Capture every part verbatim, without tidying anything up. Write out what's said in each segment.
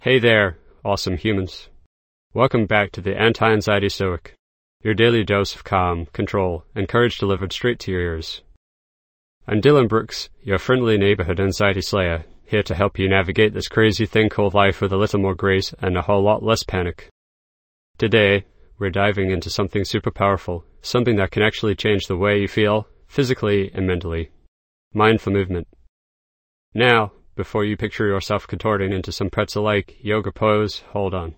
Hey there, awesome humans. Welcome back to the Anti-Anxiety Stoic, your daily dose of calm, control, and courage delivered straight to your ears. I'm Dylan Brooks, your friendly neighborhood anxiety slayer, here to help you navigate this crazy thing called life with a little more grace and a whole lot less panic. Today, we're diving into something super powerful, something that can actually change the way you feel, physically and mentally. Mindful movement. Now, before you picture yourself contorting into some pretzel-like yoga pose, hold on.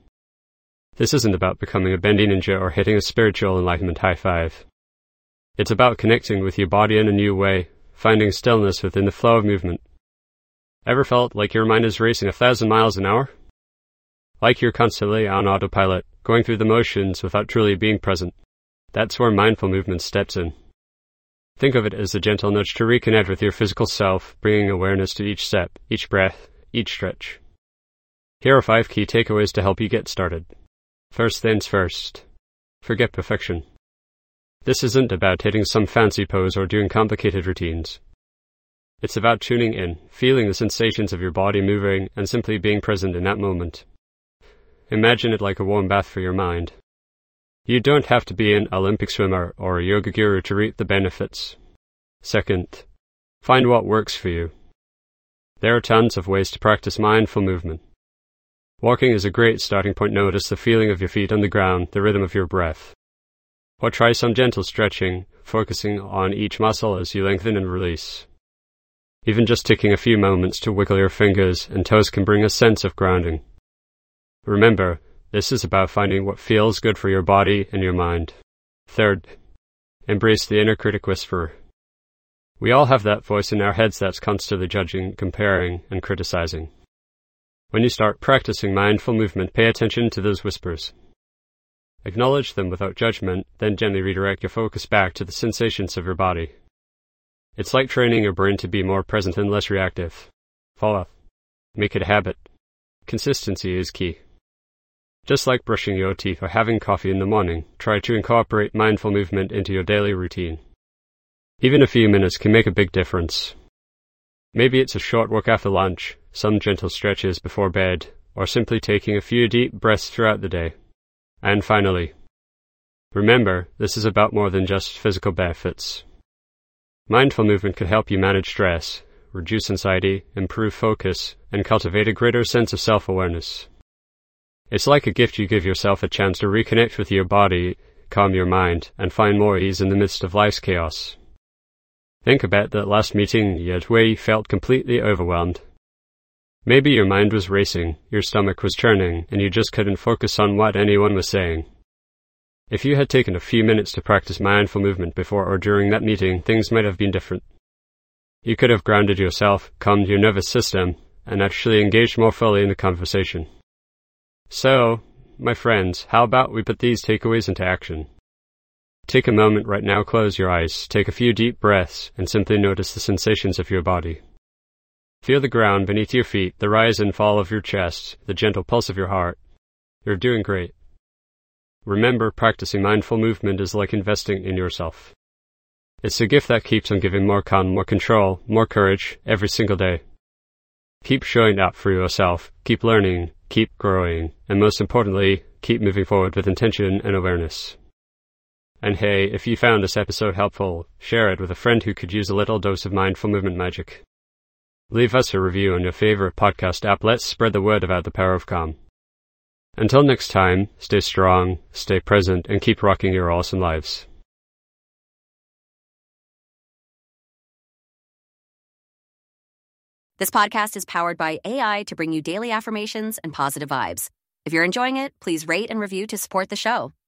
This isn't about becoming a bendy ninja or hitting a spiritual enlightenment high five. It's about connecting with your body in a new way, finding stillness within the flow of movement. Ever felt like your mind is racing a thousand miles an hour? Like you're constantly on autopilot, going through the motions without truly being present. That's where mindful movement steps in. Think of it as a gentle nudge to reconnect with your physical self, bringing awareness to each step, each breath, each stretch. Here are five key takeaways to help you get started. First things first. Forget perfection. This isn't about hitting some fancy pose or doing complicated routines. It's about tuning in, feeling the sensations of your body moving, and simply being present in that moment. Imagine it like a warm bath for your mind. You don't have to be an Olympic swimmer or a yoga guru to reap the benefits. Second, find what works for you. There are tons of ways to practice mindful movement. Walking is a great starting point. Notice the feeling of your feet on the ground, the rhythm of your breath. Or try some gentle stretching, focusing on each muscle as you lengthen and release. Even just taking a few moments to wiggle your fingers and toes can bring a sense of grounding. Remember, this is about finding what feels good for your body and your mind. Third, embrace the inner critic whisperer. We all have that voice in our heads that's constantly judging, comparing, and criticizing. When you start practicing mindful movement, pay attention to those whispers. Acknowledge them without judgment, then gently redirect your focus back to the sensations of your body. It's like training your brain to be more present and less reactive. Follow up. Make it a habit. Consistency is key. Just like brushing your teeth or having coffee in the morning, try to incorporate mindful movement into your daily routine. Even a few minutes can make a big difference. Maybe it's a short walk after lunch, some gentle stretches before bed, or simply taking a few deep breaths throughout the day. And finally, remember, this is about more than just physical benefits. Mindful movement can help you manage stress, reduce anxiety, improve focus, and cultivate a greater sense of self-awareness. It's like a gift. You give yourself a chance to reconnect with your body, calm your mind, and find more ease in the midst of life's chaos. Think about that last meeting you had where you felt completely overwhelmed. Maybe your mind was racing, your stomach was churning, and you just couldn't focus on what anyone was saying. If you had taken a few minutes to practice mindful movement before or during that meeting, things might have been different. You could have grounded yourself, calmed your nervous system, and actually engaged more fully in the conversation. So, my friends, how about we put these takeaways into action? Take a moment right now, close your eyes, take a few deep breaths, and simply notice the sensations of your body. Feel the ground beneath your feet, the rise and fall of your chest, the gentle pulse of your heart. You're doing great. Remember, practicing mindful movement is like investing in yourself. It's a gift that keeps on giving more calm, more control, more courage every single day. Keep showing up for yourself, keep learning, keep growing, and most importantly, keep moving forward with intention and awareness. And hey, if you found this episode helpful, share it with a friend who could use a little dose of mindful movement magic. Leave us a review on your favorite podcast app. Let's spread the word about the power of calm. Until next time, stay strong, stay present, and keep rocking your awesome lives. This podcast is powered by A I to bring you daily affirmations and positive vibes. If you're enjoying it, please rate and review to support the show.